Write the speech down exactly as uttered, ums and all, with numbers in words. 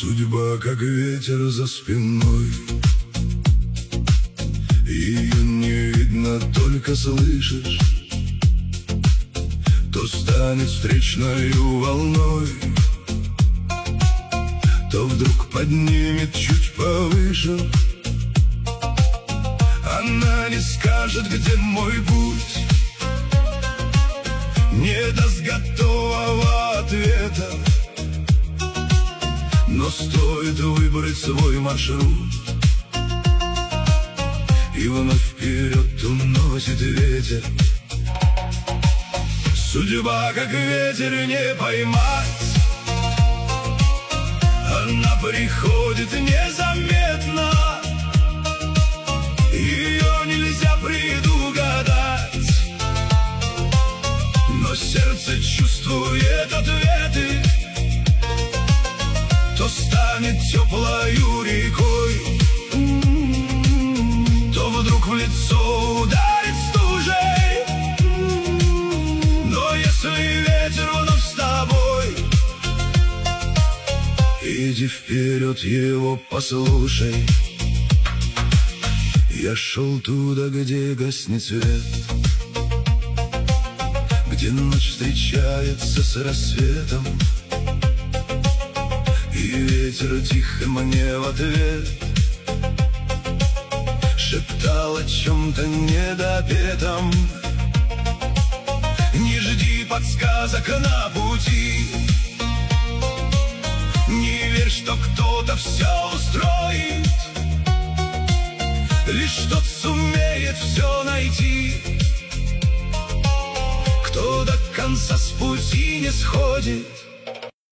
Судьба, как ветер за спиной, ее не видно, только слышишь. То станет встречною волной, то вдруг поднимет чуть повыше. Она не скажет, где мой путь, не даст готового ответа. Но стоит выбрать свой маршрут, и вновь вперед уносит ветер. Судьба, как ветер, не поймать. Она приходит незаметно, ее нельзя предугадать. Но сердце чувствует ответы, то станет теплою рекой, то вдруг в лицо ударит стужей. Но если ветер вновь с тобой, иди вперед, его послушай. Я шел туда, где гаснет свет, где ночь встречается с рассветом. И ветер тихо мне в ответ шептал о чем-то недопетом. Не жди подсказок на пути, не верь, что кто-то все устроит. Лишь тот сумеет все найти, кто до конца с пути не сходит.